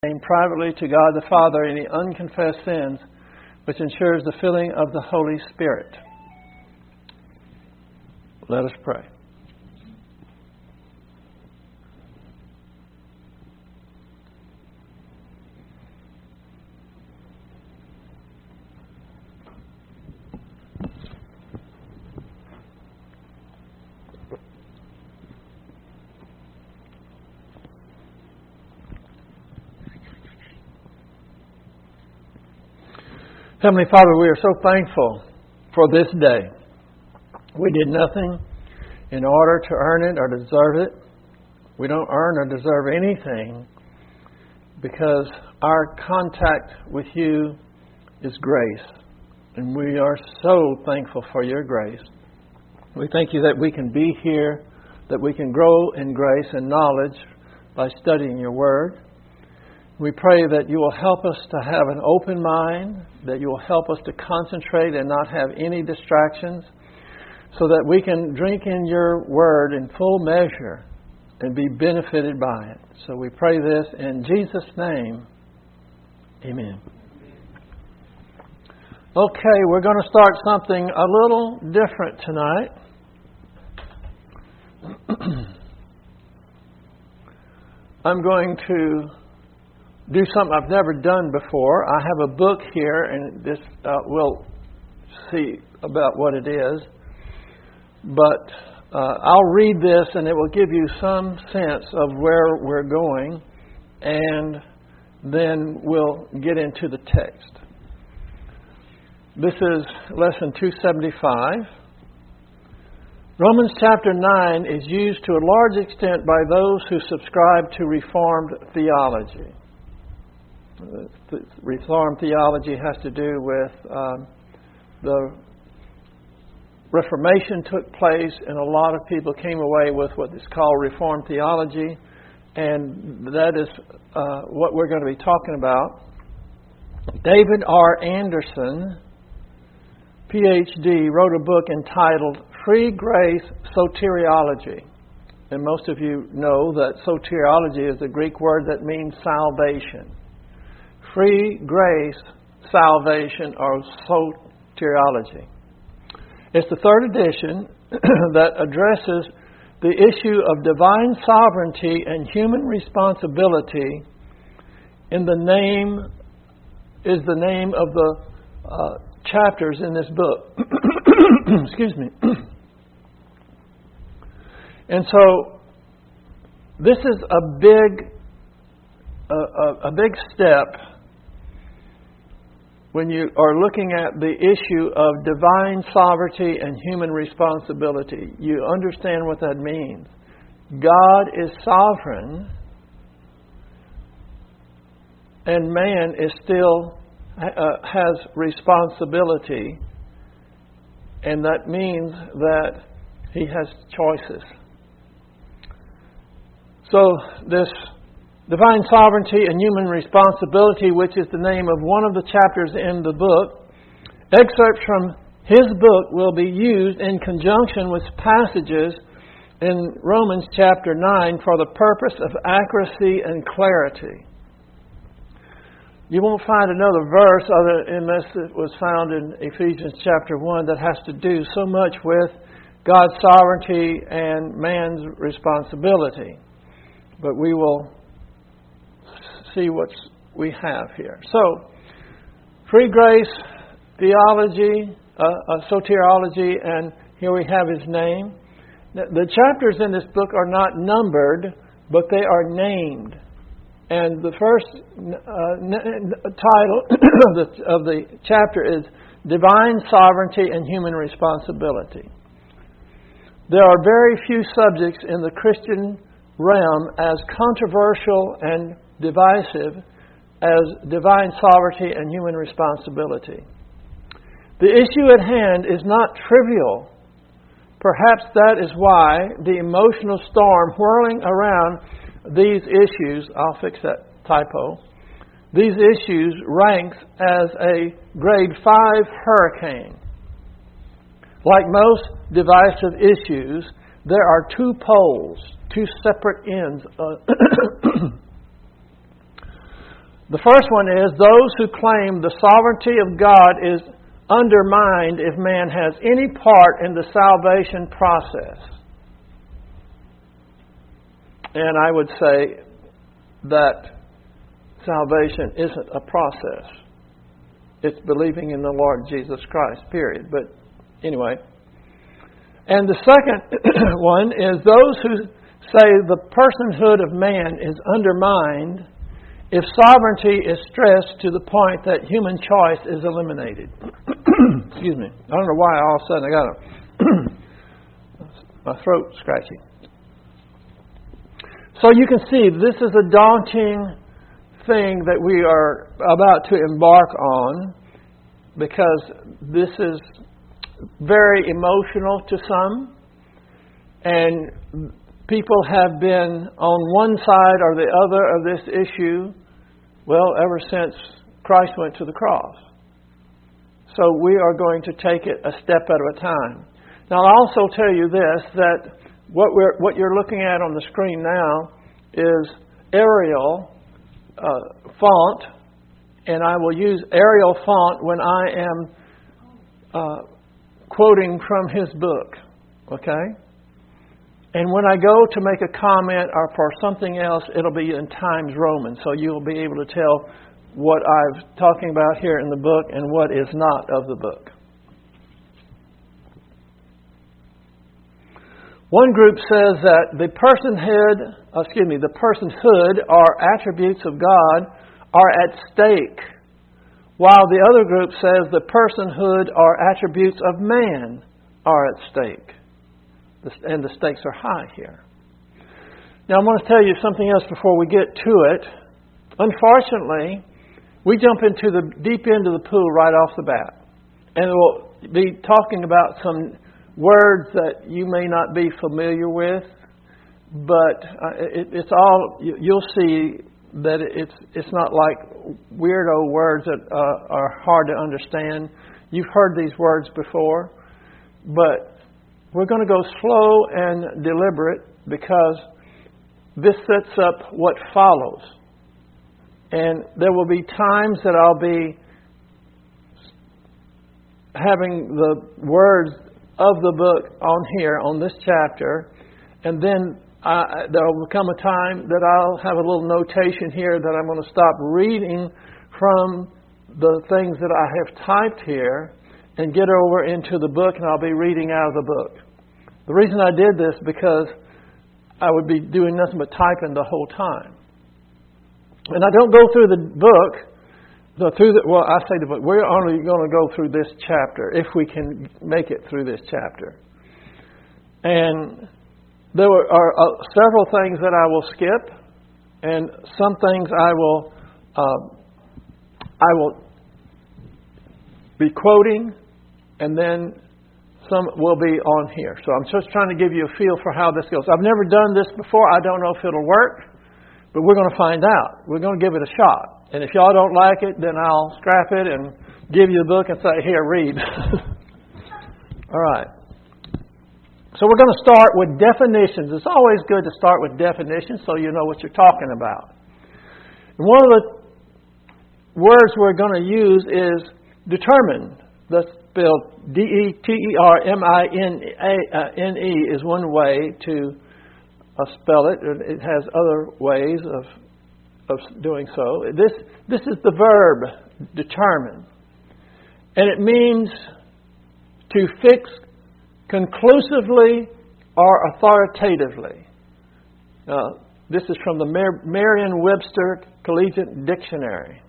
privately to God the Father any unconfessed sins, which ensures the filling of the Holy Spirit. Let us pray. Heavenly Father, we are so thankful for this day. We did nothing in order to earn it or deserve it. We don't earn or deserve anything because our contact with you is grace. And we are so thankful for your grace. We thank you that we can be here, that we can grow in grace and knowledge by studying your word. We pray that you will help us to have an open mind, that you will help us to concentrate and not have any distractions, so that we can drink in your word in full measure and be benefited by it. So we pray this in Jesus' name. Amen. Okay, we're going to start something a little different tonight. I'm going to do something I've never done before. I have a book here, and this we'll see about what it is. But I'll read this, and it will give you some sense of where we're going, and then we'll get into the text. This is lesson 275. Romans chapter 9 is used to a large extent by those who subscribe to Reformed theology. The Reformed theology has to do with the Reformation took place, and a lot of people came away with what is called Reformed theology, and that is what we're going to be talking about. David R. Anderson, Ph.D., wrote a book entitled Free Grace Soteriology. And most of you know that soteriology is a Greek word that means salvation. Free grace, salvation, or soteriology. It's the third edition that addresses the issue of divine sovereignty and human responsibility in the name of the chapters in this book. Excuse me. And so this is a big step when you are looking at the issue of divine sovereignty and human responsibility. You understand what that means. God is sovereign, and man is still has responsibility, and that means that he has choices. So this divine sovereignty and human responsibility, which is the name of one of the chapters in the book, excerpts from his book will be used in conjunction with passages in Romans chapter 9 for the purpose of accuracy and clarity. You won't find another verse unless it was found in Ephesians chapter 1 that has to do so much with God's sovereignty and man's responsibility. But we will see what we have here. So, free grace, theology, soteriology, and here we have his name. The chapters in this book are not numbered, but they are named. And the first title of the chapter is Divine Sovereignty and Human Responsibility. There are very few subjects in the Christian realm as controversial and divisive as divine sovereignty and human responsibility. The issue at hand is not trivial. Perhaps that is why the emotional storm whirling around these issues, I'll fix that typo, these issues ranks as a grade 5 hurricane. Like most divisive issues, there are two poles, two separate ends. The first one is those who claim the sovereignty of God is undermined if man has any part in the salvation process. And I would say that salvation isn't a process. It's believing in the Lord Jesus Christ, period. But anyway. And the second one is those who say the personhood of man is undermined if sovereignty is stressed to the point that human choice is eliminated. Excuse me. I don't know why all of a sudden I got my throat scratchy. So you can see this is a daunting thing that we are about to embark on, because this is very emotional to some, and people have been on one side or the other of this issue, well, ever since Christ went to the cross. So we are going to take it a step at a time. Now, I'll also tell you this, that what you're looking at on the screen now is Arial font, and I will use Arial font when I am quoting from his book, okay? And when I go to make a comment or for something else, it'll be in Times Roman, so you'll be able to tell what I'm talking about here in the book and what is not of the book. One group says that the personhood or attributes of God are at stake, while the other group says the personhood or attributes of man are at stake. And the stakes are high here. Now, I want to tell you something else before we get to it. Unfortunately, we jump into the deep end of the pool right off the bat. And we'll be talking about some words that you may not be familiar with, but it's all, you'll see that it's not like weirdo words that are hard to understand. You've heard these words before, but we're going to go slow and deliberate because this sets up what follows. And there will be times that I'll be having the words of the book on here, on this chapter, and then there will come a time that I'll have a little notation here that I'm going to stop reading from the things that I have typed here and get over into the book, and I'll be reading out of the book. The reason I did this because I would be doing nothing but typing the whole time. And I don't go through the book. I say the book. We're only going to go through this chapter if we can make it through this chapter. And there are several things that I will skip, and some things I will be quoting, and then some will be on here. So I'm just trying to give you a feel for how this goes. I've never done this before. I don't know if it'll work, but we're going to find out. We're going to give it a shot. And if y'all don't like it, then I'll scrap it and give you the book and say, here, read. All right. So we're going to start with definitions. It's always good to start with definitions so you know what you're talking about. And one of the words we're going to use is determine. That's spelled Determine is one way to spell it. It has other ways of doing so. This is the verb determine. And it means to fix conclusively or authoritatively. This is from the Merriam-Webster Collegiate Dictionary.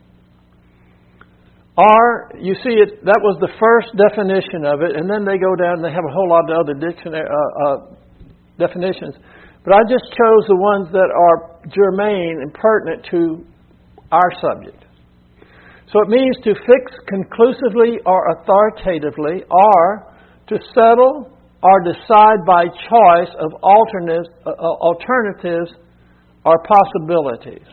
Or, you see, that was the first definition of it, and then they go down and they have a whole lot of other definitions. But I just chose the ones that are germane and pertinent to our subject. So it means to fix conclusively or authoritatively, or to settle or decide by choice of alternatives or possibilities.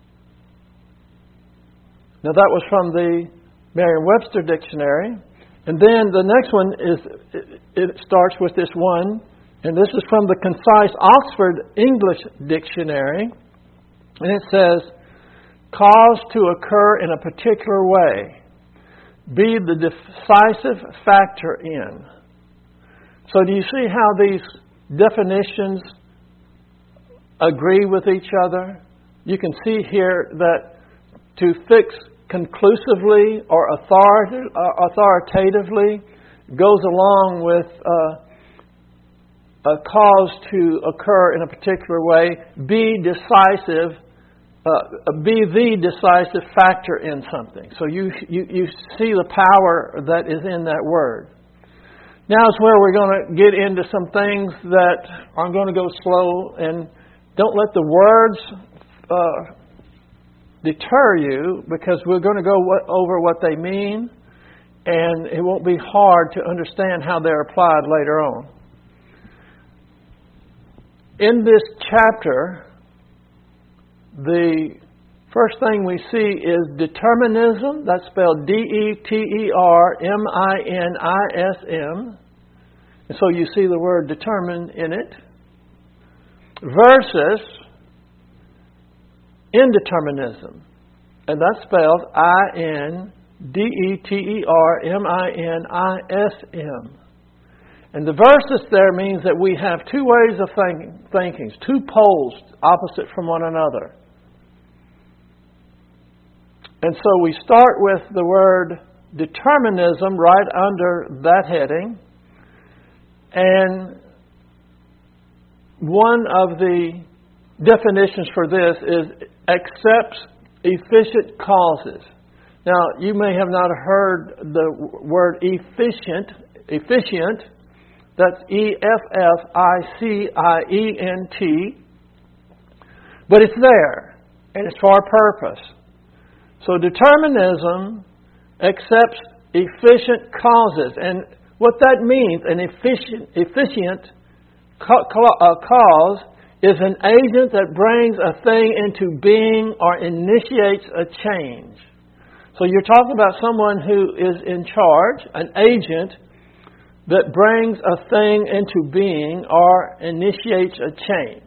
Now that was from the Merriam-Webster Dictionary. And then the next one it starts with this one. And this is from the Concise Oxford English Dictionary. And it says, cause to occur in a particular way, be the decisive factor in. So do you see how these definitions agree with each other? You can see here that to fix conclusively or authoritatively goes along with a cause to occur in a particular way, be decisive, be the decisive factor in something. So you see the power that is in that word. Now is where we're going to get into some things that are going to go slow, and don't let the words deter you, because we're going to go over what they mean, and it won't be hard to understand how they're applied later on. In this chapter, the first thing we see is determinism. That's spelled D-E-T-E-R-M-I-N-I-S-M. And so you see the word determine in it. Versus indeterminism. And that's spelled I-N-D-E-T-E-R-M-I-N-I-S-M. And the versus there means that we have two ways of thinking, two poles opposite from one another. And so we start with the word determinism right under that heading. And one of the definitions for this is accepts efficient causes. Now, you may have not heard the word efficient. That's E-F-F-I-C-I-E-N-T. But it's there, and it's for a purpose. So determinism accepts efficient causes. And what that means, an efficient cause is an agent that brings a thing into being or initiates a change. So you're talking about someone who is in charge, an agent that brings a thing into being or initiates a change.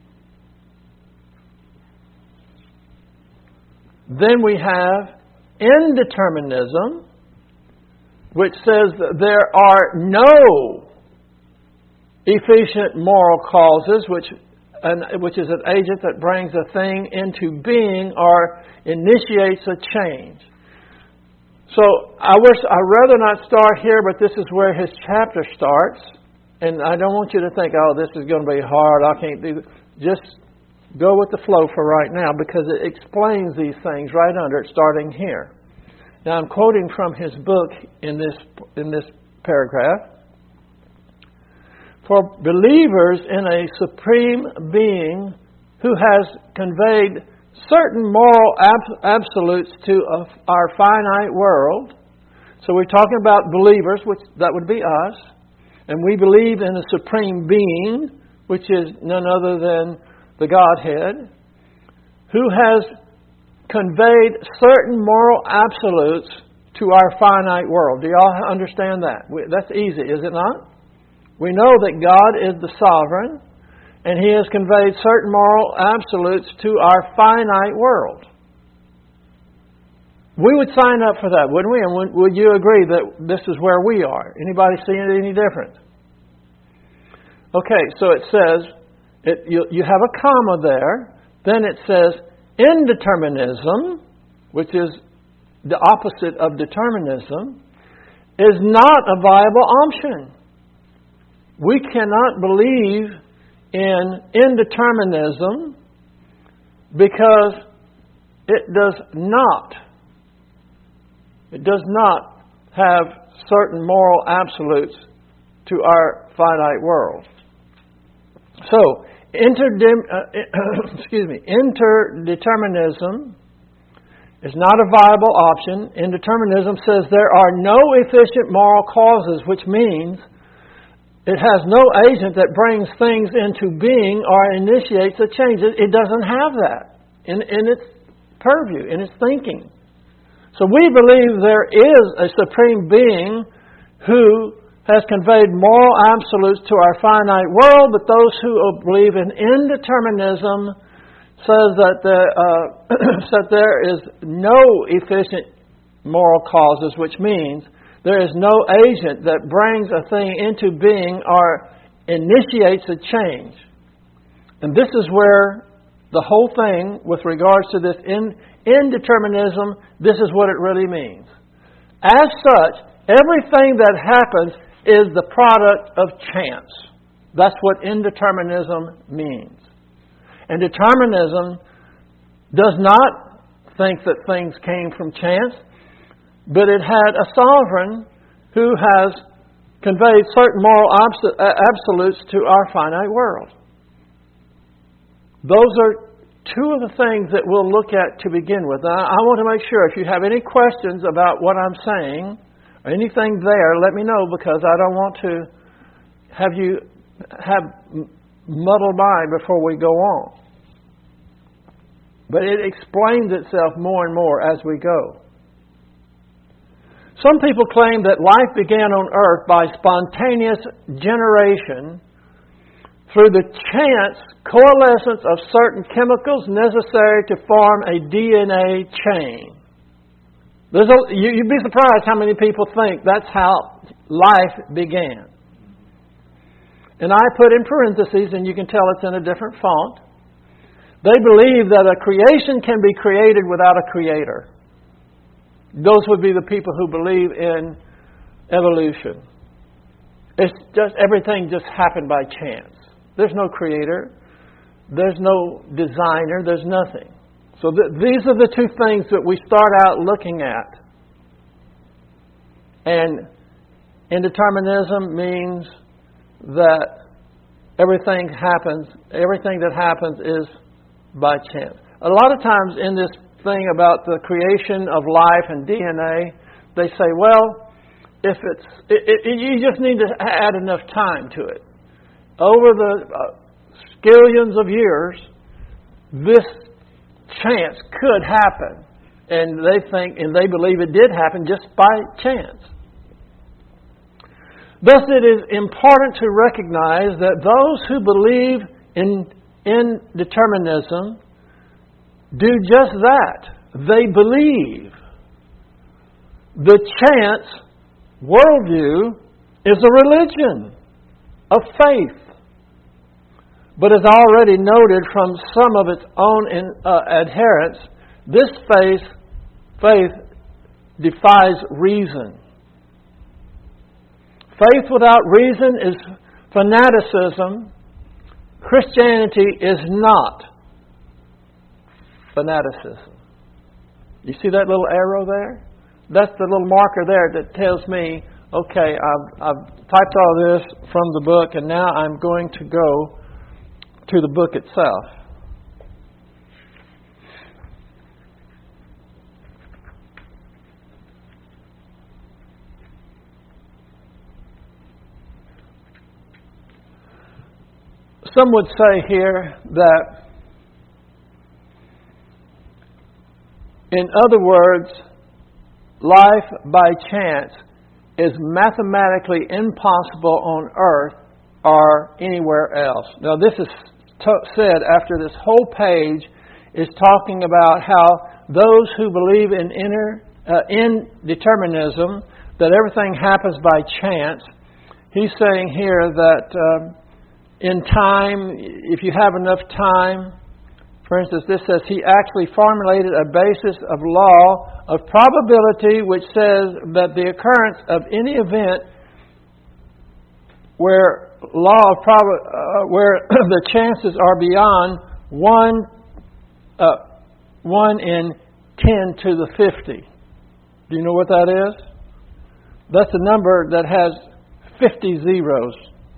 Then we have indeterminism, which says that there are no efficient moral causes, which is an agent that brings a thing into being or initiates a change. So I'd rather not start here, but this is where his chapter starts. And I don't want you to think, oh, this is going to be hard, I can't do this. Just go with the flow for right now, because it explains these things right under it, starting here. Now I'm quoting from his book in this paragraph. For believers in a supreme being who has conveyed certain moral absolutes to our finite world. So we're talking about believers, which that would be us. And we believe in a supreme being, which is none other than the Godhead, who has conveyed certain moral absolutes to our finite world. Do you all understand that? That's easy, is it not? We know that God is the sovereign, and He has conveyed certain moral absolutes to our finite world. We would sign up for that, wouldn't we? And would you agree that this is where we are? Anybody see it any different? Okay, so it says, you have a comma there. Then it says, indeterminism, which is the opposite of determinism, is not a viable option. We cannot believe in indeterminism because it does not have certain moral absolutes to our finite world. So, interdeterminism is not a viable option. Indeterminism says there are no efficient moral causes, which means it has no agent that brings things into being or initiates a change. It doesn't have that in its purview, in its thinking. So we believe there is a supreme being who has conveyed moral absolutes to our finite world, but those who believe in indeterminism says that that there is no efficient moral causes, which means there is no agent that brings a thing into being or initiates a change. And this is where the whole thing, with regards to this indeterminism, this is what it really means. As such, everything that happens is the product of chance. That's what indeterminism means. And determinism does not think that things came from chance, but it had a sovereign who has conveyed certain moral absolutes to our finite world. Those are two of the things that we'll look at to begin with. Now, I want to make sure if you have any questions about what I'm saying or anything there, let me know, because I don't want to have you have muddled mind before we go on. But it explains itself more and more as we go. Some people claim that life began on earth by spontaneous generation through the chance coalescence of certain chemicals necessary to form a DNA chain. You'd be surprised how many people think that's how life began. And I put in parentheses, and you can tell it's in a different font. They believe that a creation can be created without a creator. Those would be the people who believe in evolution. It's just everything just happened by chance. There's no creator. There's no designer. There's nothing. So these are the two things that we start out looking at. And indeterminism means that everything that happens is by chance. A lot of times in this thing about the creation of life and DNA, they say, well, if you just need to add enough time to it. Over the skillions of years, this chance could happen. And they think, and they believe it did happen just by chance. Thus, it is important to recognize that those who believe in indeterminism do just that. They believe. The chance worldview is a religion of faith. But as already noted from some of its own adherents, this faith defies reason. Faith without reason is fanaticism. Christianity is not fanaticism. You see that little arrow there? That's the little marker there that tells me, okay, I've typed all this from the book, and now I'm going to go to the book itself. Some would say here that, in other words, life by chance is mathematically impossible on earth or anywhere else. Now, this is said after this whole page is talking about how those who believe in indeterminism, that everything happens by chance, he's saying here that in time, if you have enough time, for instance, this says he actually formulated a basis of law of probability which says that the occurrence of any event where where the chances are beyond 1 in 10 to the 50. Do you know what that is? That's a number that has 50 zeros.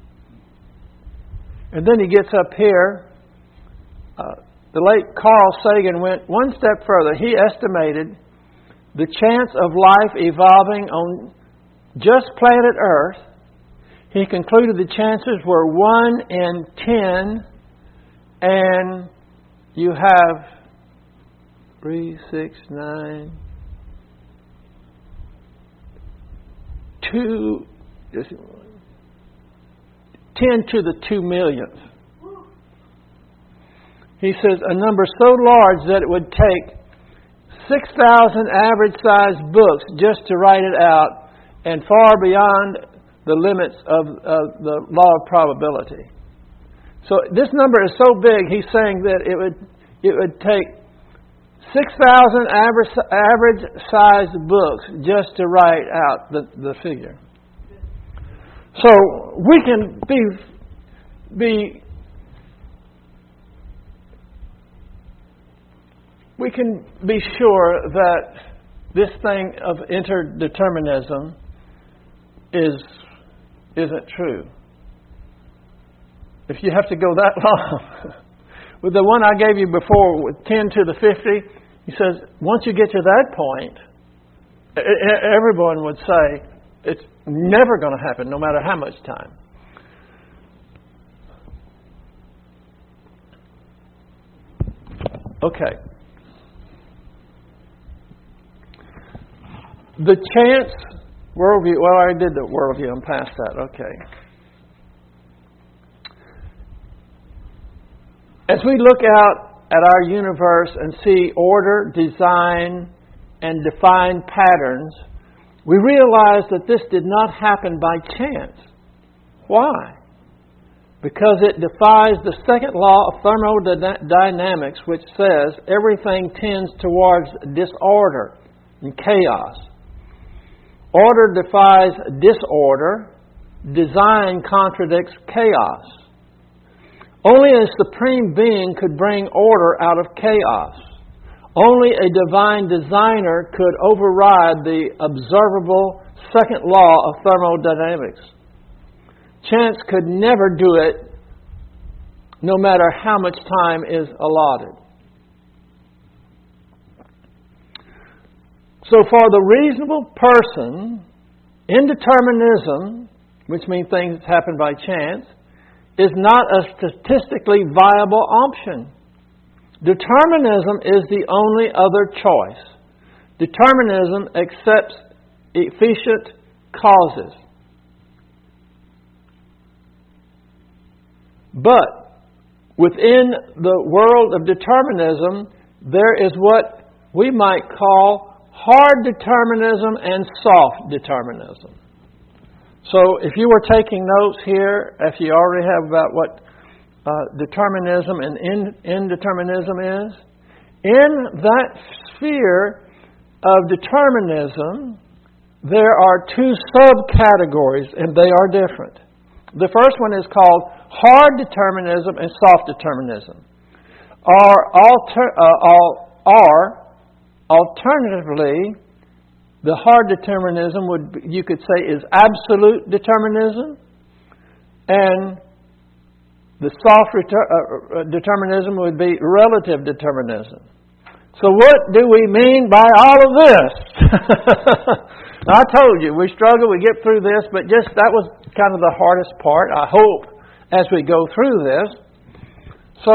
And then he gets up here. The late Carl Sagan went one step further. He estimated the chance of life evolving on just planet Earth. He concluded the chances were 1 in 10, and you have 3, 6, 9, 2, 10 to the 2 millionth. He says a number so large that it would take 6,000 average-sized books just to write it out, and far beyond the limits of the law of probability. So this number is so big, he's saying that it would take 6,000 average-sized books just to write out the figure. So we can be sure that this thing of interdeterminism isn't true. If you have to go that long. With the one I gave you before, with 10 to the 50, he says, once you get to that point, everyone would say, it's never going to happen, no matter how much time. Okay. The chance worldview, well, I already did the worldview, I'm past that, okay. As we look out at our universe and see order, design, and defined patterns, we realize that this did not happen by chance. Why? Because it defies the second law of thermodynamics, which says everything tends towards disorder and chaos. Order defies disorder. Design contradicts chaos. Only a supreme being could bring order out of chaos. Only a divine designer could override the observable second law of thermodynamics. Chance could never do it, no matter how much time is allotted. So for the reasonable person, indeterminism, which means things happen by chance, is not a statistically viable option. Determinism is the only other choice. Determinism accepts efficient causes. But within the world of determinism, there is what we might call hard determinism and soft determinism. So if you were taking notes here, if you already have about what determinism and indeterminism is, in that sphere of determinism, there are two subcategories, and they are different. The first one is called hard determinism and soft determinism. Alternatively, the hard determinism you could say is absolute determinism, and the soft determinism would be relative determinism. So what do we mean by all of this? I told you, we struggle, we get through this, but that was kind of the hardest part, I hope, as we go through this. So,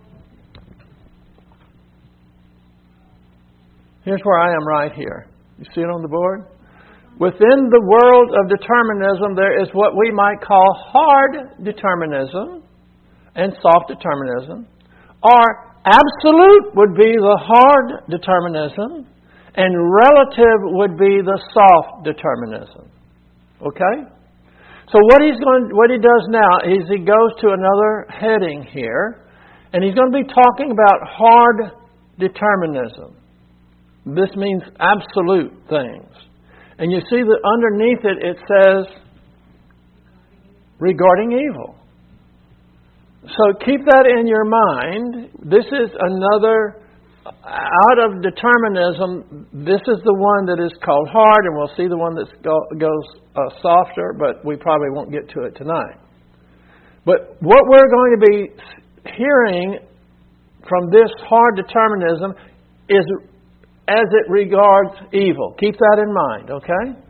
here's where I am right here. You see it on the board? Within the world of determinism, there is what we might call hard determinism and soft determinism. Or absolute would be the hard determinism, and relative would be the soft determinism. Okay? So what he does now is he goes to another heading here, and he's going to be talking about hard determinism. This means absolute things. And you see that underneath it says, regarding evil. So keep that in your mind. This is another, out of determinism, this is the one that is called hard, and we'll see the one that goes softer, but we probably won't get to it tonight. But what we're going to be hearing from this hard determinism is as it regards evil. Keep that in mind, okay?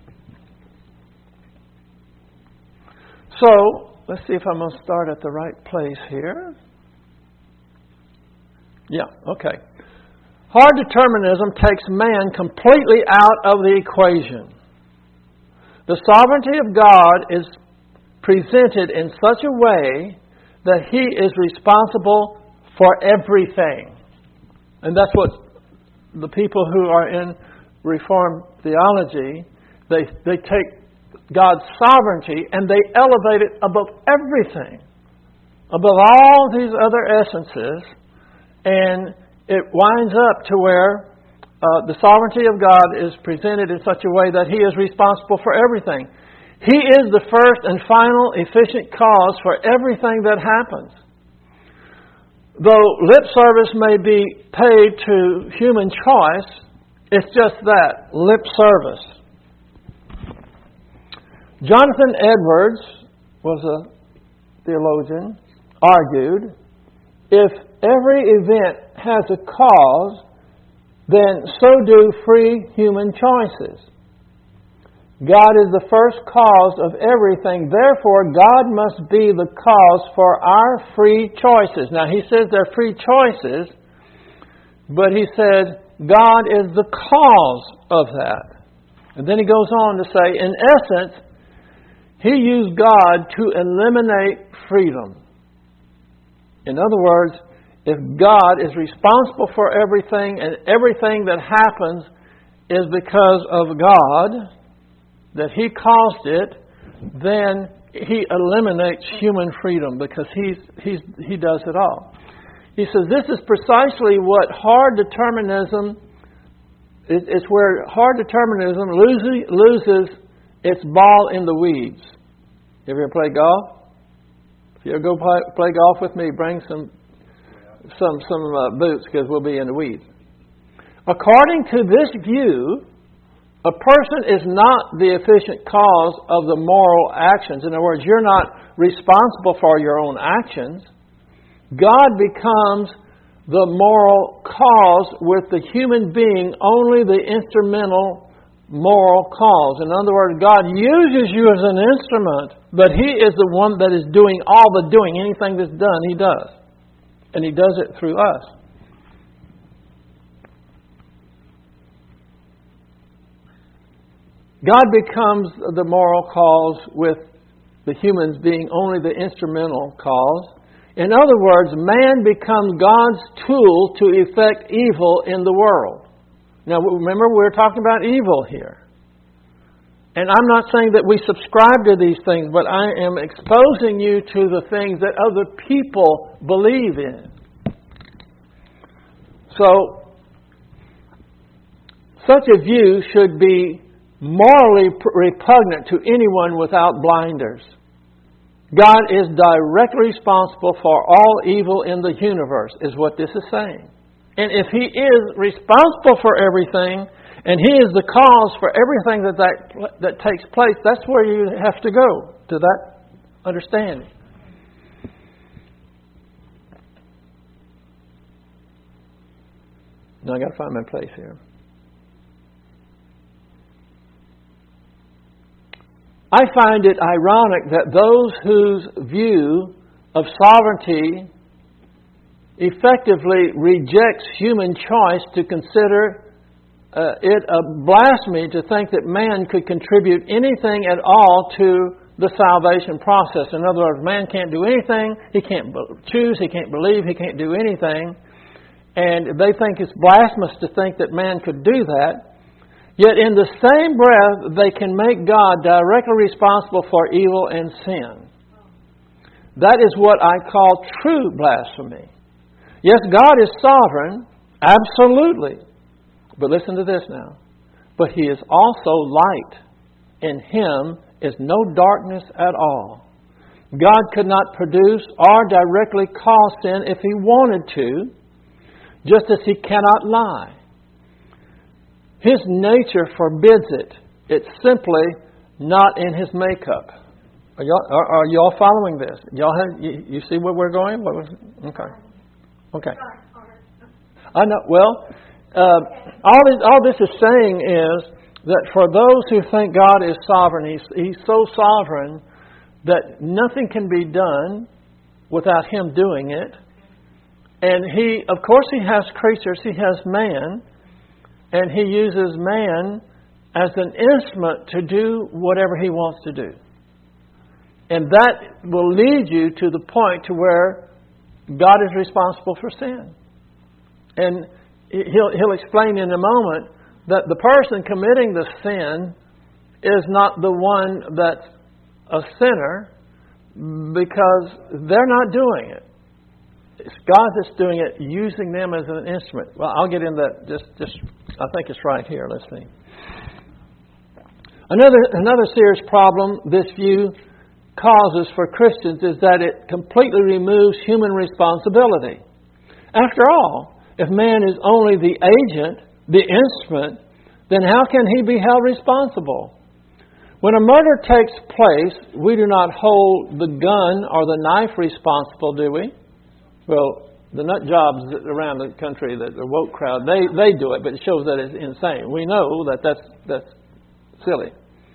So, let's see if I'm going to start at the right place here. Yeah, okay. Hard determinism takes man completely out of the equation. The sovereignty of God is presented in such a way that He is responsible for everything. And that's what the people who are in Reformed theology, they take God's sovereignty and they elevate it above everything, above all these other essences, and it winds up to where the sovereignty of God is presented in such a way that He is responsible for everything. He is the first and final efficient cause for everything that happens. Though lip service may be paid to human choice, it's just that, lip service. Jonathan Edwards was a theologian, argued, if every event has a cause, then so do free human choices. God is the first cause of everything. Therefore, God must be the cause for our free choices. Now, he says they're free choices, but he said God is the cause of that. And then he goes on to say, in essence, he used God to eliminate freedom. In other words, if God is responsible for everything and everything that happens is because of God, that He caused it, then He eliminates human freedom because He does it all. He says this is precisely what hard determinism, it's where hard determinism loses its ball in the weeds. You ever play golf? If you ever go play golf with me, bring some boots because we'll be in the weeds. According to this view, a person is not the efficient cause of the moral actions. In other words, you're not responsible for your own actions. God becomes the moral cause, with the human being only the instrumental moral cause. In other words, God uses you as an instrument, but He is the one that is doing all the doing. Anything that's done, He does. And He does it through us. God becomes the moral cause, with the humans being only the instrumental cause. In other words, man becomes God's tool to effect evil in the world. Now, remember, we're talking about evil here. And I'm not saying that we subscribe to these things, but I am exposing you to the things that other people believe in. So, such a view should be morally repugnant to anyone without blinders. God is directly responsible for all evil in the universe, is what this is saying. And if He is responsible for everything, and He is the cause for everything that takes place, that's where you have to go, to that understanding. Now I've got to find my place here. I find it ironic that those whose view of sovereignty effectively rejects human choice to consider it a blasphemy to think that man could contribute anything at all to the salvation process. In other words, man can't do anything, he can't choose, he can't believe, he can't do anything. And they think it's blasphemous to think that man could do that. Yet in the same breath, they can make God directly responsible for evil and sin. That is what I call true blasphemy. Yes, God is sovereign, absolutely. But listen to this now. But He is also light. In Him is no darkness at all. God could not produce or directly cause sin if He wanted to, just as He cannot lie. His nature forbids it. It's simply not in His makeup. Are y'all following this? You see where we're going? Okay. I know. Well, all this is saying is that for those who think God is sovereign, He's so sovereign that nothing can be done without Him doing it. And of course He has creatures. He has man. And He uses man as an instrument to do whatever He wants to do. And that will lead you to the point to where God is responsible for sin. And he'll explain in a moment that the person committing the sin is not the one that's a sinner, because they're not doing it. It's God that's doing it, using them as an instrument. Well, I'll get into that just I think it's right here. Let's see. Another serious problem this view causes for Christians is that it completely removes human responsibility. After all, if man is only the agent, the instrument, then how can he be held responsible? When a murder takes place, we do not hold the gun or the knife responsible, do we? Well, the nut jobs around the country, the woke crowd, they do it, but it shows that it's insane. We know that that's silly.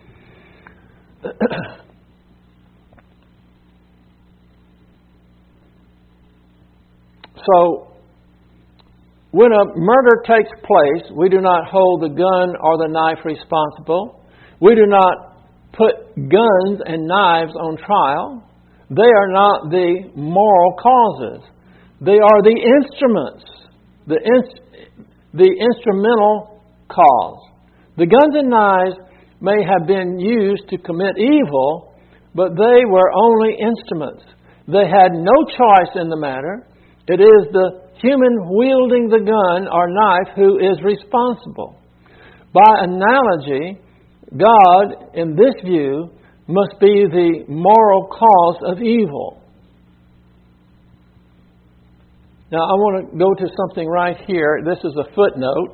So, when a murder takes place, we do not hold the gun or the knife responsible. We do not put guns and knives on trial. They are not the moral causes. They are the instruments, the instrumental cause. The guns and knives may have been used to commit evil, but they were only instruments. They had no choice in the matter. It is the human wielding the gun or knife who is responsible. By analogy, God, in this view, must be the moral cause of evil. Now, I want to go to something right here. This is a footnote.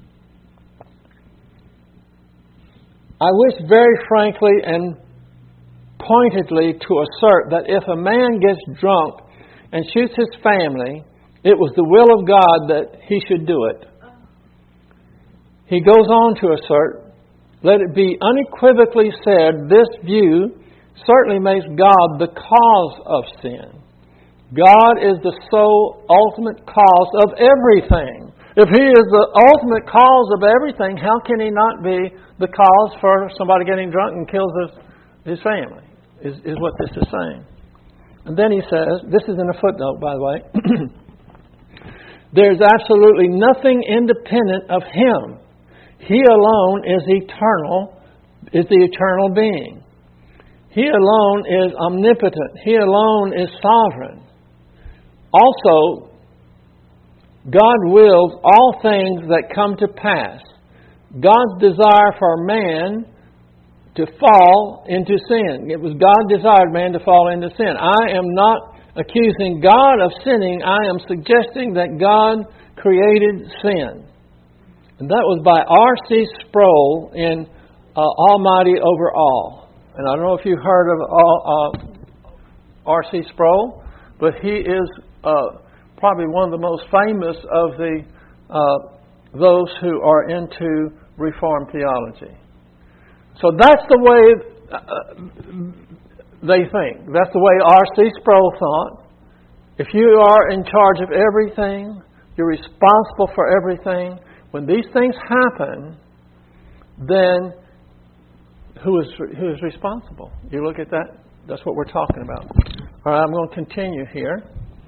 I wish very frankly and pointedly to assert that if a man gets drunk and shoots his family, it was the will of God that he should do it. He goes on to assert, let it be unequivocally said, this view certainly makes God the cause of sin. God is the sole ultimate cause of everything. If He is the ultimate cause of everything, how can He not be the cause for somebody getting drunk and kills his family, is what this is saying. And then he says, this is in a footnote, by the way, there's absolutely nothing independent of Him. He alone is eternal, is the eternal being. He alone is omnipotent. He alone is sovereign. Also, God wills all things that come to pass. God's desire for man to fall into sin. It was God desired man to fall into sin. I am not accusing God of sinning. I am suggesting that God created sin. And that was by R.C. Sproul in Almighty Over All. And I don't know if you've heard of R.C. Sproul, but he is probably one of the most famous of those who are into Reformed theology. So that's the way they think. That's the way R.C. Sproul thought. If you are in charge of everything, you're responsible for everything. When these things happen, then who is responsible? You look at that, that's what we're talking about. All right, I'm going to continue here.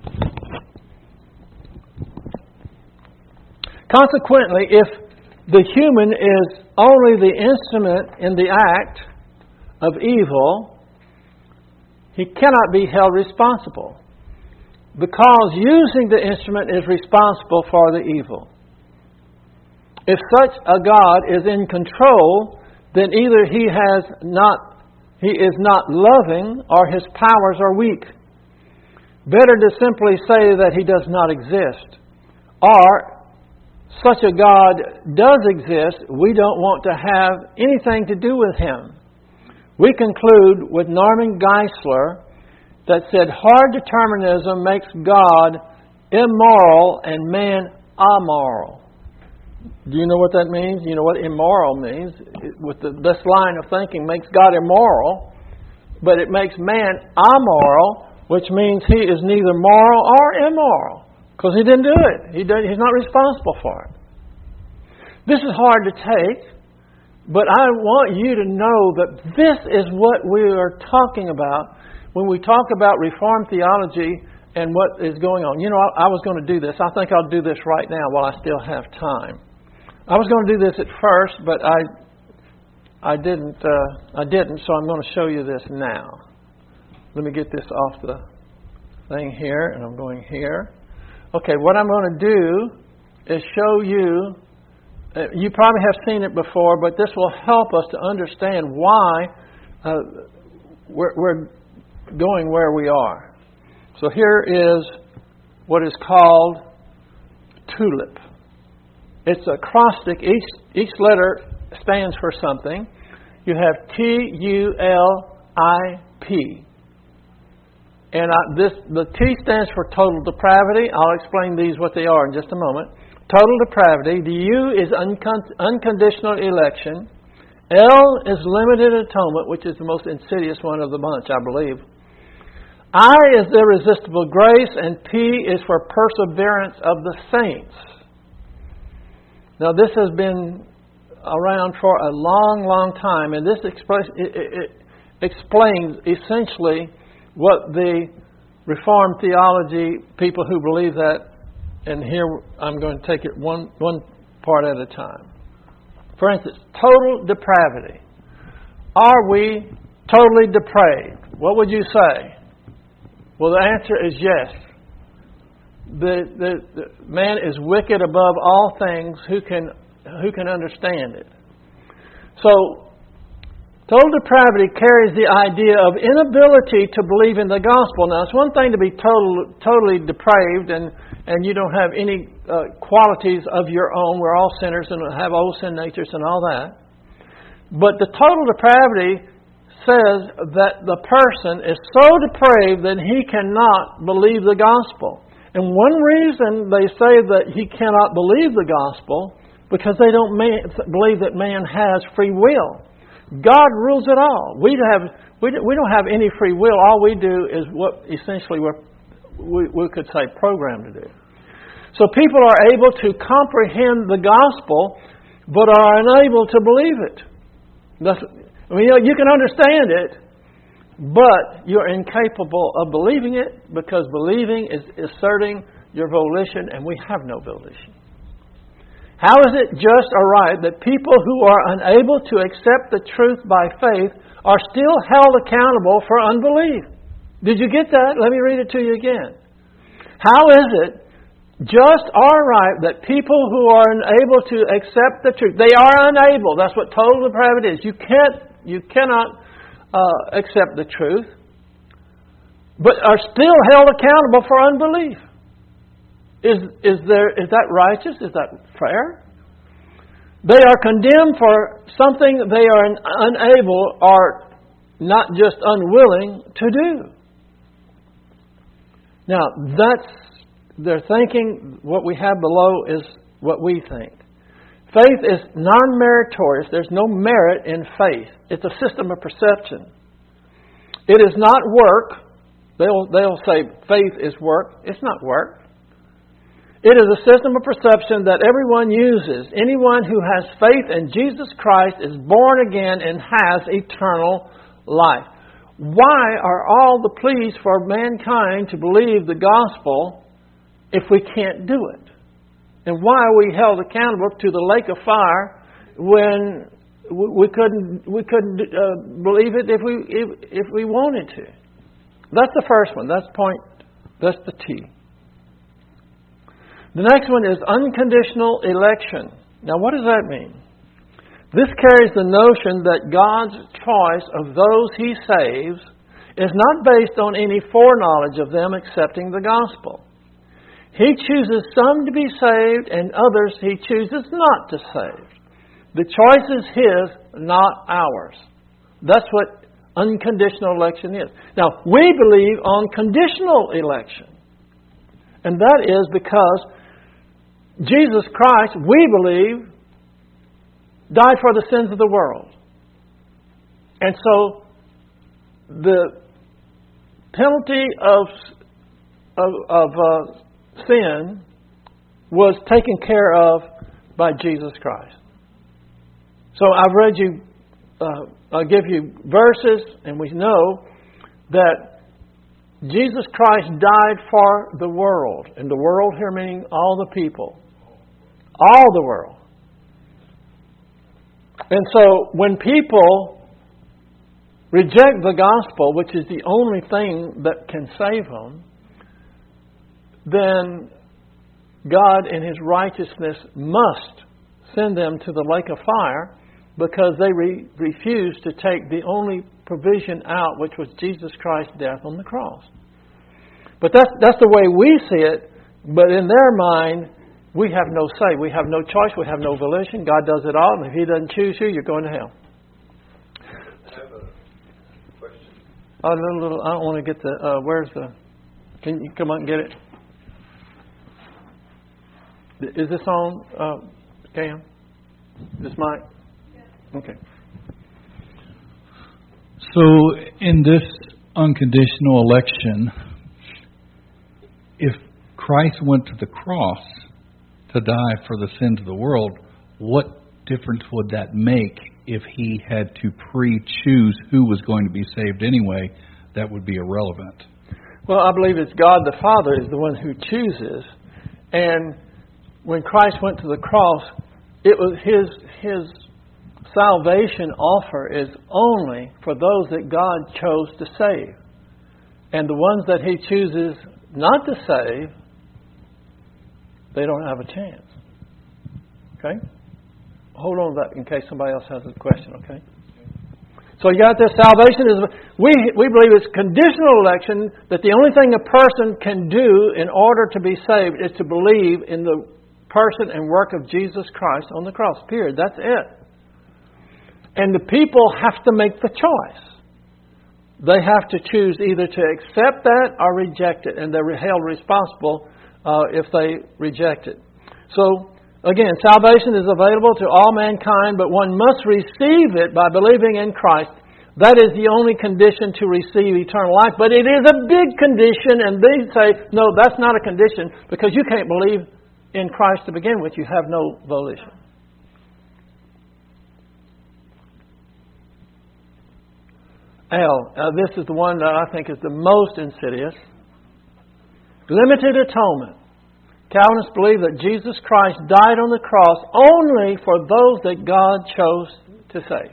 Consequently, if the human is only the instrument in the act of evil, he cannot be held responsible, because using the instrument is responsible for the evil. If such a God is in control, then either He is not loving, or His powers are weak. Better to simply say that He does not exist. Or, such a God does exist, we don't want to have anything to do with Him. We conclude with Norman Geisler that said, hard determinism makes God immoral and man amoral. Do you know what that means? You know what immoral means? This line of thinking makes God immoral, but it makes man amoral, which means he is neither moral or immoral, because he didn't do it. He's not responsible for it. This is hard to take, but I want you to know that this is what we are talking about when we talk about Reformed theology and what is going on. You know, I was going to do this. I think I'll do this right now while I still have time. I was going to do this at first, but I didn't, so I'm going to show you this now. Let me get this off the thing here, and I'm going here. Okay, what I'm going to do is show you, you probably have seen it before, but this will help us to understand why we're going where we are. So here is what is called TULIP. It's an acrostic. Each letter stands for something. You have TULIP. And the T stands for total depravity. I'll explain these what they are in just a moment. Total depravity. The U is unconditional election. L is limited atonement, which is the most insidious one of the bunch, I believe. I is irresistible grace, and P is for perseverance of the saints. Now, this has been around for a long, long time, and this explains essentially what the Reformed theology, people who believe that, and here I'm going to take it one part at a time. For instance, total depravity. Are we totally depraved? What would you say? Well, the answer is yes. The man is wicked above all things. Who can understand it? So, total depravity carries the idea of inability to believe in the gospel. Now, it's one thing to be totally depraved and you don't have any qualities of your own. We're all sinners and have old sin natures and all that. But the total depravity says that the person is so depraved that he cannot believe the gospel. And one reason they say that he cannot believe the gospel, because they don't believe that man has free will. God rules it all. We don't have any free will. All we do is what essentially we could say programmed to do. So people are able to comprehend the gospel, but are unable to believe it. You can understand it, but you're incapable of believing it, because believing is asserting your volition, and we have no volition. How is it just or right that people who are unable to accept the truth by faith are still held accountable for unbelief? Did you get that? Let me read it to you again. How is it just or right that people who are unable to accept the truth, they are unable, that's what total depravity is. You cannot accept the truth, but are still held accountable for unbelief. Is that righteous? Is that fair? They are condemned for something they are unable or not just unwilling to do. Now, that's their thinking. What we have below is what we think. Faith is non-meritorious. There's no merit in faith. It's a system of perception. It is not work. They'll say faith is work. It's not work. It is a system of perception that everyone uses. Anyone who has faith in Jesus Christ is born again and has eternal life. Why are all the pleas for mankind to believe the gospel if we can't do it? And why are we held accountable to the lake of fire when we couldn't believe it if we wanted to? That's the first one. That's the T. The next one is unconditional election. Now, what does that mean? This carries the notion that God's choice of those He saves is not based on any foreknowledge of them accepting the gospel. He chooses some to be saved and others He chooses not to save. The choice is His, not ours. That's what unconditional election is. Now, we believe on conditional election. And that is because Jesus Christ, we believe, died for the sins of the world. And so the penalty of sin was taken care of by Jesus Christ. So I've read you, I'll give you verses, and we know that Jesus Christ died for the world. And the world here meaning all the people. All the world. And so when people reject the gospel, which is the only thing that can save them, then God in His righteousness must send them to the lake of fire because they refused to take the only provision out, which was Jesus Christ's death on the cross. But that's the way we see it. But in their mind, we have no say. We have no choice. We have no volition. God does it all. And if He doesn't choose you, you're going to hell. I have a question. I don't want to get the... where's the... Can you come up and get it? Is this on, Cam? This mic? Okay. So, in this unconditional election, if Christ went to the cross to die for the sins of the world, what difference would that make if He had to pre-choose who was going to be saved anyway? That would be irrelevant. Well, I believe it's God the Father is the one who chooses. And when Christ went to the cross, it was His salvation offer is only for those that God chose to save. And the ones that He chooses not to save, they don't have a chance. Okay? Hold on to that in case somebody else has a question, okay? So you got this. Salvation is, we believe it's conditional election, that the only thing a person can do in order to be saved is to believe in the person and work of Jesus Christ on the cross. Period. That's it. And the people have to make the choice. They have to choose either to accept that or reject it, and they're held responsible if they reject it. So, again, salvation is available to all mankind, but one must receive it by believing in Christ. That is the only condition to receive eternal life. But it is a big condition, and they say, no, that's not a condition, because you can't believe in Christ to begin with. You have no volition. This is the one that I think is the most insidious. Limited atonement. Calvinists believe that Jesus Christ died on the cross only for those that God chose to save.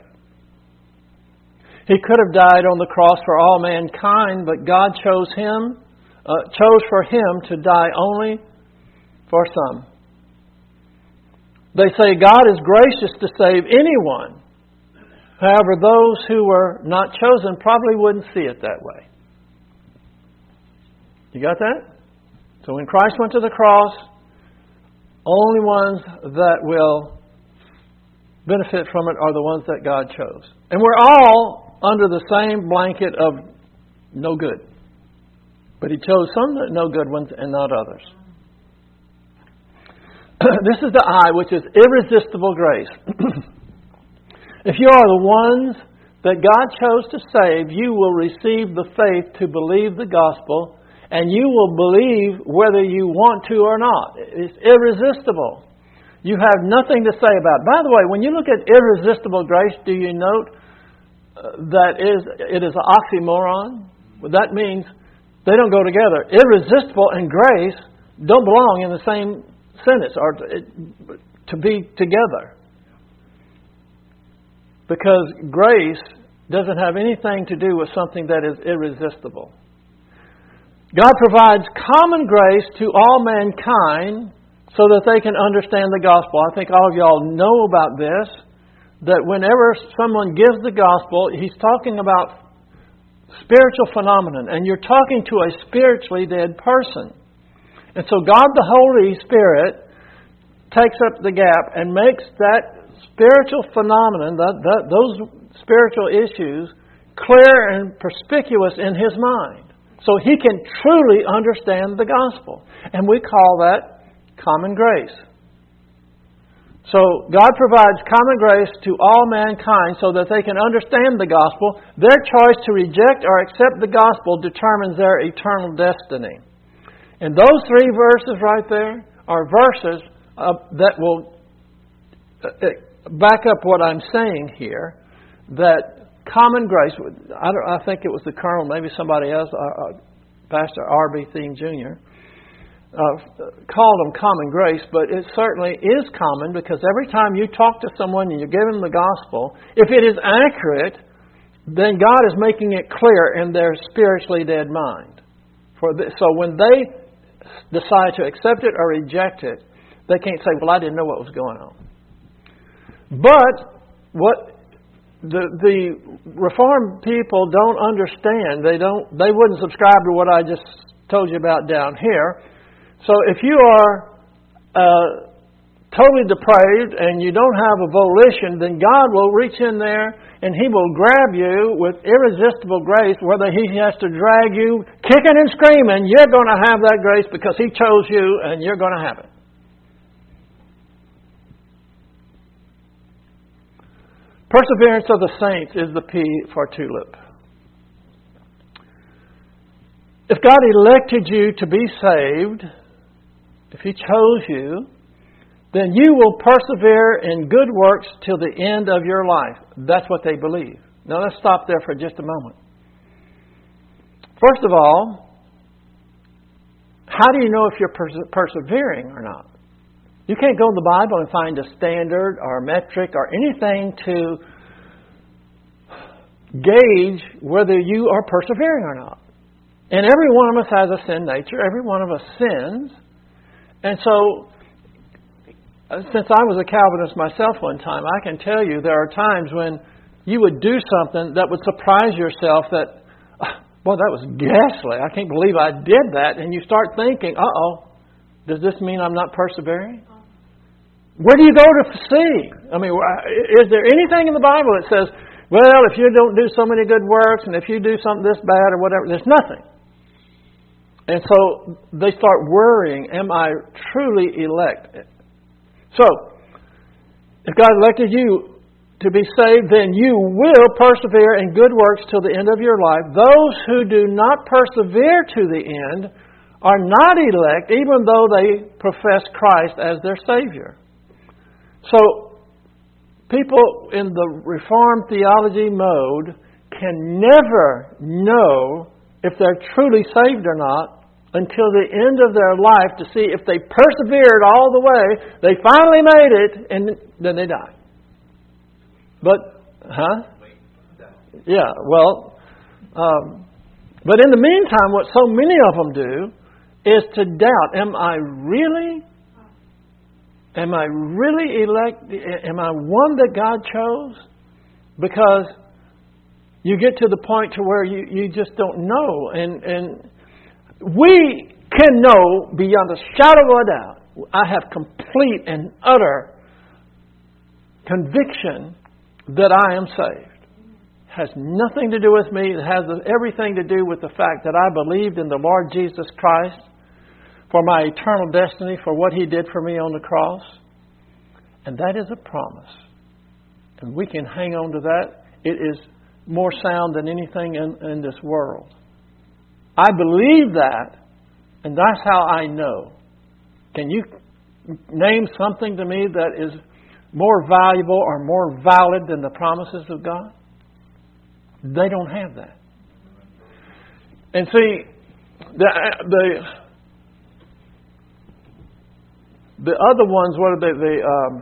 He could have died on the cross for all mankind, but God chose for Him to die only for some. They say God is gracious to save anyone. However, those who were not chosen probably wouldn't see it that way. You got that? So when Christ went to the cross, only ones that will benefit from it are the ones that God chose. And we're all under the same blanket of no good. But He chose some no good ones and not others. This is the I, which is irresistible grace. If you are the ones that God chose to save, you will receive the faith to believe the gospel, and you will believe whether you want to or not. It's irresistible. You have nothing to say about it. By the way, when you look at irresistible grace, do you note that it is an oxymoron? Well, that means they don't go together. Irresistible and grace don't belong in the same sentence or to be together. Because grace doesn't have anything to do with something that is irresistible. God provides common grace to all mankind so that they can understand the gospel. I think all of y'all know about this, that whenever someone gives the gospel, he's talking about spiritual phenomenon, and you're talking to a spiritually dead person. And so God the Holy Spirit takes up the gap and makes that spiritual phenomenon, those spiritual issues, clear and perspicuous in His mind. So He can truly understand the gospel. And we call that common grace. So God provides common grace to all mankind so that they can understand the gospel. Their choice to reject or accept the gospel determines their eternal destiny. And those three verses right there are verses that will back up what I'm saying here, that common grace, I think it was the Colonel, maybe somebody else, Pastor R.B. Thiem Jr., called them common grace, but it certainly is common because every time you talk to someone and you give them the gospel, if it is accurate, then God is making it clear in their spiritually dead mind. So when they decide to accept it or reject it, they can't say, well, I didn't know what was going on. But what the Reformed people don't understand, they wouldn't subscribe to what I just told you about down here. So if you are totally depraved and you don't have a volition, then God will reach in there and He will grab you with irresistible grace, whether He has to drag you kicking and screaming, you're going to have that grace because He chose you and you're going to have it. Perseverance of the saints is the P for tulip. If God elected you to be saved, if He chose you, then you will persevere in good works till the end of your life. That's what they believe. Now let's stop there for just a moment. First of all, how do you know if you're persevering or not? You can't go in the Bible and find a standard or a metric or anything to gauge whether you are persevering or not. And every one of us has a sin nature. Every one of us sins. And so, since I was a Calvinist myself one time, I can tell you there are times when you would do something that would surprise yourself that, boy, that was ghastly. I can't believe I did that. And you start thinking, does this mean I'm not persevering? Where do you go to see? I mean, is there anything in the Bible that says, well, if you don't do so many good works and if you do something this bad or whatever, there's nothing. And so they start worrying, am I truly elected? So, if God elected you to be saved, then you will persevere in good works till the end of your life. Those who do not persevere to the end are not elect, even though they profess Christ as their Savior. So, people in the Reformed theology mode can never know if they're truly saved or not until the end of their life to see if they persevered all the way, they finally made it, and then they die. But, yeah, well, but in the meantime, what so many of them do is to doubt, am I really elected? Am I one that God chose? Because you get to the point to where you just don't know. And we can know beyond a shadow of a doubt. I have complete and utter conviction that I am saved. It has nothing to do with me. It has everything to do with the fact that I believed in the Lord Jesus Christ for my eternal destiny, for what He did for me on the cross. And that is a promise. And we can hang on to that. It is more sound than anything in this world. I believe that, and that's how I know. Can you name something to me that is more valuable or more valid than the promises of God? They don't have that. And see, the other ones, what are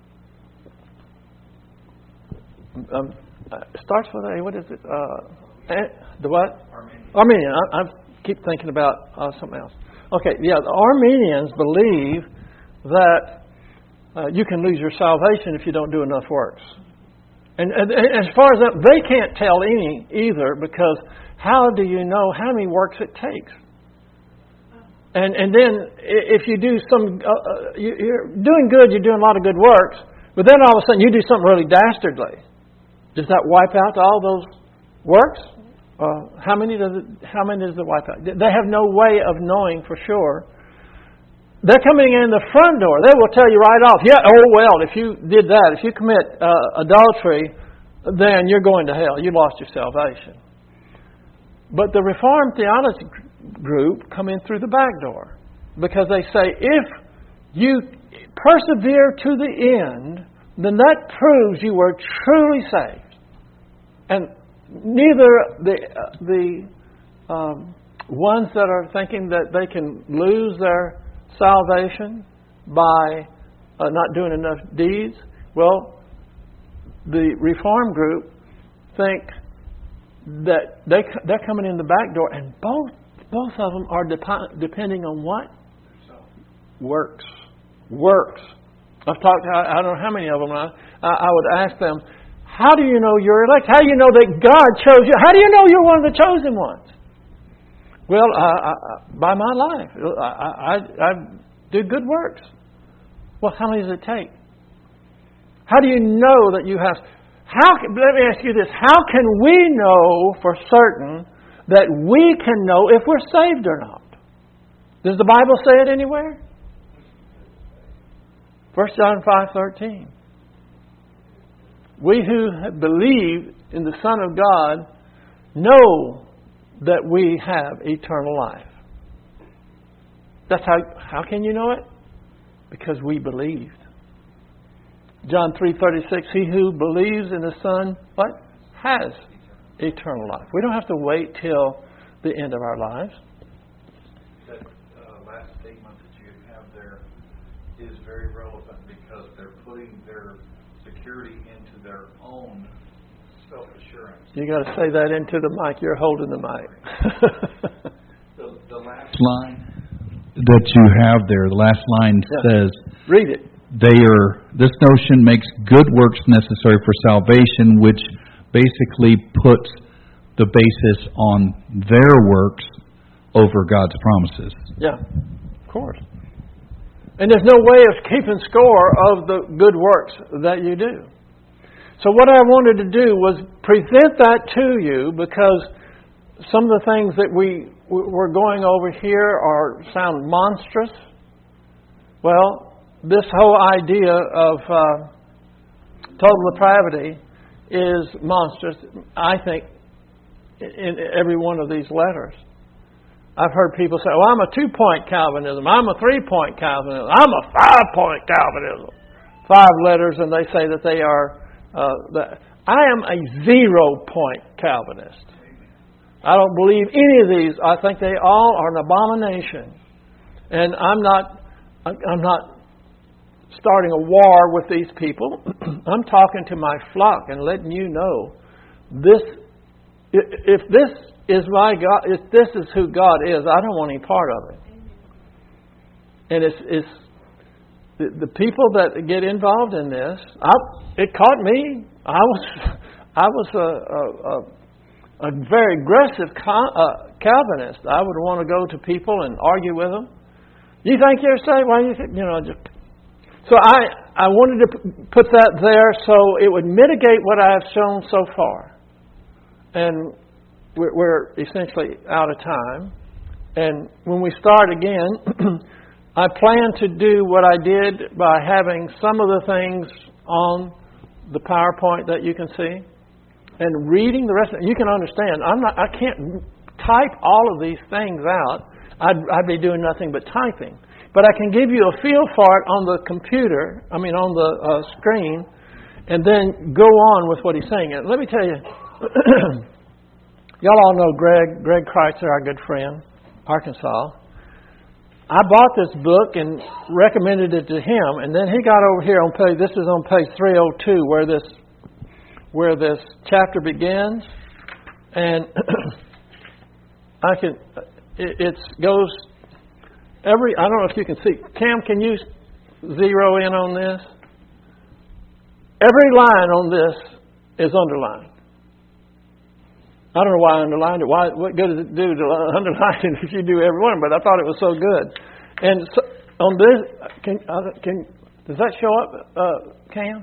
it starts with A. What is it? The what? Armenian. I keep thinking about something else. Okay, yeah, the Armenians believe that you can lose your salvation if you don't do enough works. And as far as that, they can't tell any either, because how do you know how many works it takes? And then if you do you're doing good, you're doing a lot of good works, but then all of a sudden you do something really dastardly. Does that wipe out all those works? How many does it wipe out? They have no way of knowing for sure. They're coming in the front door. They will tell you right off, yeah, if you did that, if you commit adultery, then you're going to hell. You lost your salvation. But the Reformed theology group come in through the back door, because they say if you persevere to the end, then that proves you were truly saved. And neither the ones that are thinking that they can lose their salvation by not doing enough deeds. Well, the Reform group think that they're coming in the back door, and both of them are depending on what? Works. I've talked to, I don't know how many of them. I would ask them, how do you know you're elect? How do you know that God chose you? How do you know you're one of the chosen ones? Well, by my life. I do good works. Well, how many does it take? How do you know that you have... let me ask you this. How can we know for certain that we can know if we're saved or not? Does the Bible say it anywhere? 1 John 5:13. We who believe in the Son of God know that we have eternal life. That's how can you know it? Because we believed. John 3:36, he who believes in the Son, what? Has eternal life. We don't have to wait till the end of our lives. That last statement that you have there is very relevant because they're putting their security into their own self-assurance. You got to say that into the mic. You're holding the mic. The last line that you have there, the last line says, read it. This notion makes good works necessary for salvation, which basically puts the basis on their works over God's promises. Yeah, of course. And there's no way of keeping score of the good works that you do. So what I wanted to do was present that to you, because some of the things that we're going over here sound monstrous. Well, this whole idea of total depravity is monstrous, I think, in every one of these letters. I've heard people say, well, I'm a 2-point Calvinism, I'm a 3-point Calvinism, I'm a 5-point Calvinism. 5 letters, and they say that they are... I am a 0-point Calvinist. I don't believe any of these. I think they all are an abomination. And I'm not starting a war with these people. I'm talking to my flock and letting you know if this is my God, if this is who God is, I don't want any part of it. And it's the people that get involved in this. It caught me. I was a very aggressive Calvinist. I would want to go to people and argue with them. You think you're saved? Why do you think, So I wanted to put that there so it would mitigate what I have shown so far. And we're essentially out of time. And when we start again, I plan to do what I did by having some of the things on the PowerPoint that you can see, and reading the rest of it. You can understand. I can't type all of these things out. I'd be doing nothing but typing. But I can give you a feel for it on the computer, on the screen, and then go on with what he's saying. And let me tell you, y'all all know Greg Kreitzer, our good friend, Arkansas. I bought this book and recommended it to him, and then he got over here on this is on page 302 where this chapter begins, and it goes I don't know if you can see. Cam, can you zero in on this? Every line on this is underlined. I don't know why I underlined it. What good does it do to underline it if you do every one? But I thought it was so good. And so, on this, does that show up, Cam?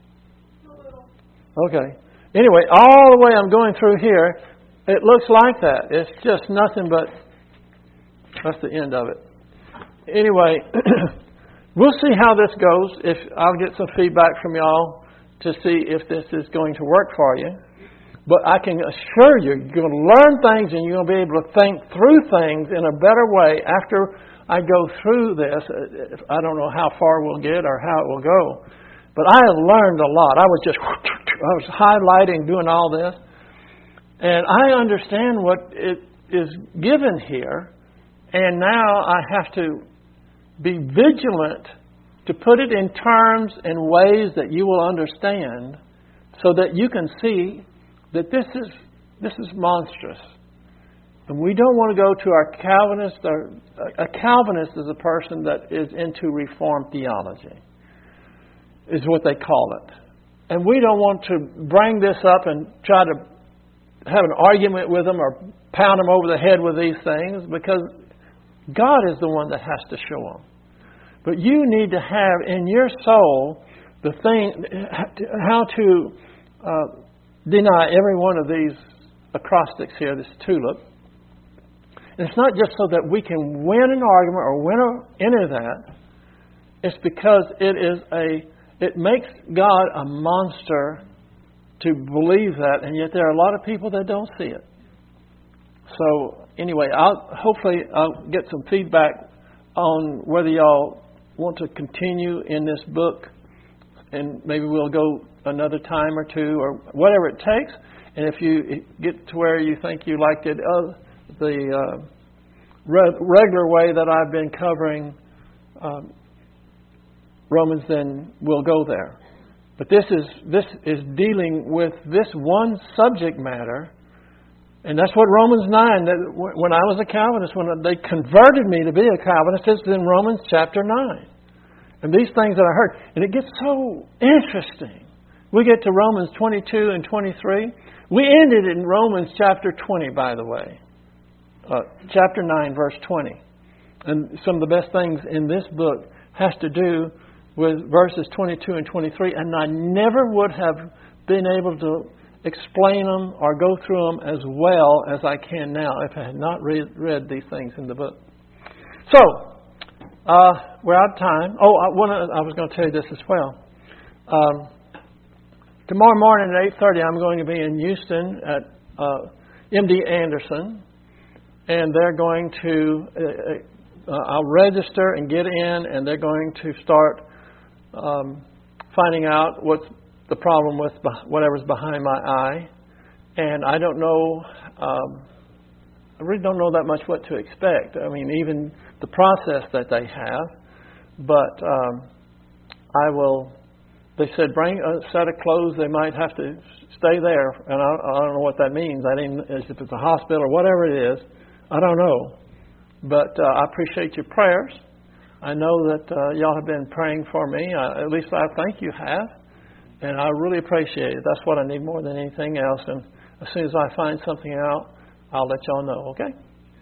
Okay. Anyway, all the way I'm going through here, it looks like that. It's just nothing but... That's the end of it. Anyway, we'll see how this goes. I'll get some feedback from y'all to see if this is going to work for you. But I can assure you, you're going to learn things and you're going to be able to think through things in a better way after I go through this. I don't know how far we'll get or how it will go. But I have learned a lot. I was highlighting, doing all this. And I understand what it is given here, and now I have to be vigilant to put it in terms and ways that you will understand, so that you can see that this is monstrous. And we don't want to go to our Calvinist. A Calvinist is a person that is into Reformed theology, is what they call it. And we don't want to bring this up and try to have an argument with them or pound them over the head with these things, because God is the one that has to show them. But you need to have in your soul the thing, how to deny every one of these acrostics here, this tulip. And it's not just so that we can win an argument or win any of that. It's because it makes God a monster to believe that, and yet there are a lot of people that don't see it. So anyway, hopefully I'll get some feedback on whether y'all want to continue in this book, and maybe we'll go another time or two or whatever it takes. And if you get to where you think you liked it the regular way that I've been covering Romans, then we'll go there. But this is dealing with this one subject matter, and that's what Romans 9. That when I was a Calvinist, when they converted me to be a Calvinist, it's in Romans chapter 9. And these things that I heard, and it gets so interesting. We get to Romans 22 and 23. We ended in Romans chapter 20, by the way. Chapter 9, verse 20. And some of the best things in this book has to do with verses 22 and 23. And I never would have been able to explain them or go through them as well as I can now if I had not read these things in the book. So, we're out of time. I was going to tell you this as well. Tomorrow morning at 8:30, I'm going to be in Houston at MD Anderson, and they're going to. I'll register and get in, and they're going to start finding out what's the problem with whatever's behind my eye. And I don't know. I really don't know that much what to expect. I mean, even the process that they have. But I will. They said bring a set of clothes. They might have to stay there, and I don't know what that means. I didn't, if it's a hospital or whatever it is, I don't know. But I appreciate your prayers. I know that y'all have been praying for me. At least I think you have, and I really appreciate it. That's what I need more than anything else. And as soon as I find something out, I'll let y'all know. Okay?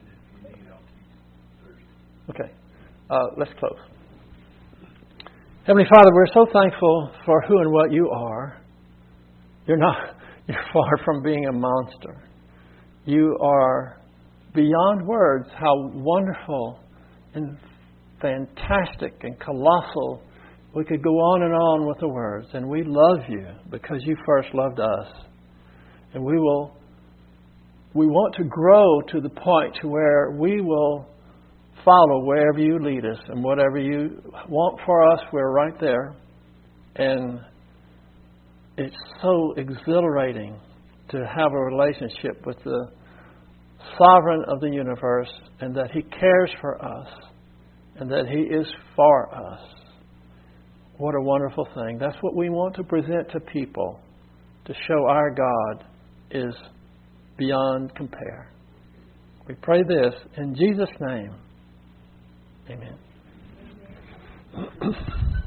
Okay. Let's close. Heavenly Father, we're so thankful for who and what you are. You're far from being a monster. You are beyond words how wonderful and fantastic and colossal. We could go on and on with the words. And we love you because you first loved us. And we want to grow to the point to where we will follow wherever you lead us, and whatever you want for us, we're right there. And it's so exhilarating to have a relationship with the sovereign of the universe, and that He cares for us, and that He is for us. What a wonderful thing. That's what we want to present to people, to show our God is beyond compare. We pray this in Jesus' name. Amen.